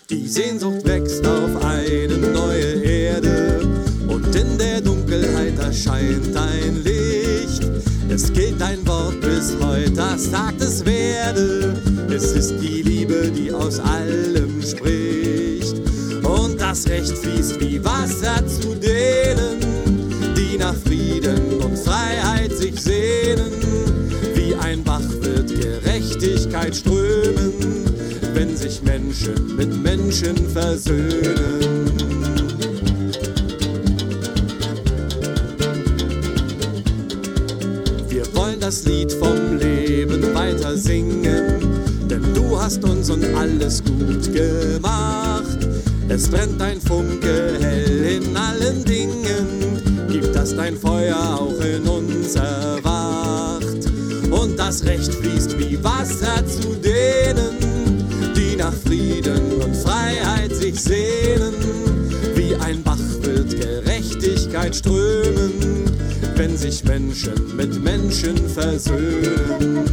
Die Sehnsucht wächst auf eine neue Erde und in der Dunkelheit erscheint ein Licht. Es gilt ein Wort bis heute, das sagt es werde. Es ist die Liebe, die aus allem spricht. Und das Recht fließt wie Wasser zu denen, die nach Frieden und Freiheit sich sehnen. Wie ein Bach wird Gerechtigkeit strömen, wenn sich Menschen mit Menschen versöhnen. Wir wollen das Lied vom Leben weiter singen, denn du hast uns und alles gut gemacht. Es brennt ein Funke hell in allen Dingen, gib, dass dein Feuer auch in uns erwacht. Und das Recht fließt wie Wasser zu denen, die nach Frieden und Freiheit sich sehnen. Wie ein Bach wird Gerechtigkeit strömen, wenn sich Menschen mit Menschen versöhnen.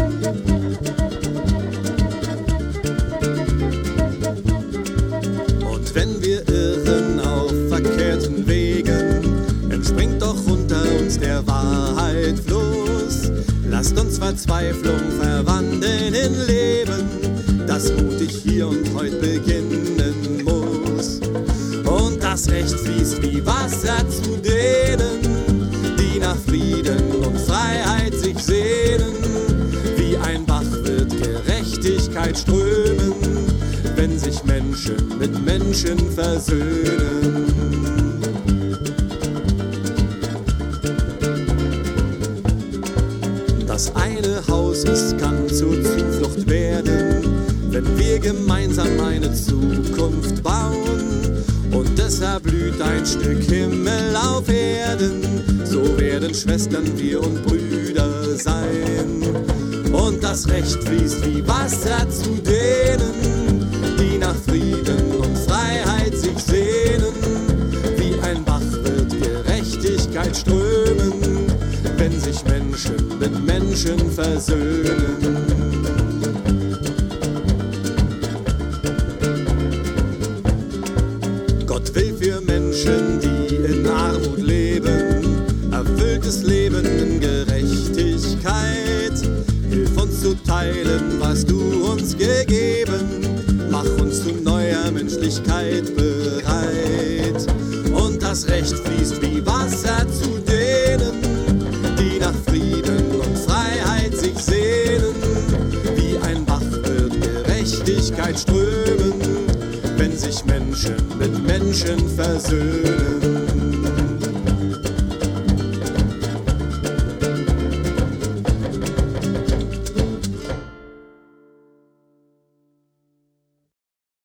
Und wenn wir irren auf verkehrten Wegen, entspringt doch unter uns der Wahrheit Fluss. Lasst uns Verzweiflung verwandeln in Leben, das mutig hier und heute beginnen muss. Und das Recht fließt wie Wasser zu denen, die nach Frieden und Freiheit sich sehnen. Wie ein Bach wird Gerechtigkeit strömen, wenn sich Menschen mit Menschen versöhnen. Das eine Haus, es kann zur Zuflucht werden, wenn wir gemeinsam eine Zukunft bauen. Und deshalb blüht ein Stück Himmel auf Erden, so werden Schwestern wir und Brüder sein. Und das Recht fließt wie Wasser zu denen, die nach Frieden und Freiheit sich sehnen. Wie ein Bach wird Gerechtigkeit strömen, wenn sich Menschen mit Menschen versöhnen. Gott will für Menschen, die in Armut leben, erfülltes Leben in Gerechtigkeit. Hilf uns zu teilen, was du uns gegeben, mach uns zu neuer Menschlichkeit bereit. Und das Recht fließt wie Wasser zu denen, die nach Frieden und Freiheit sich sehnen. Wie ein Bach wird Gerechtigkeit strömen, wenn sich Menschen mit Menschen versöhnen.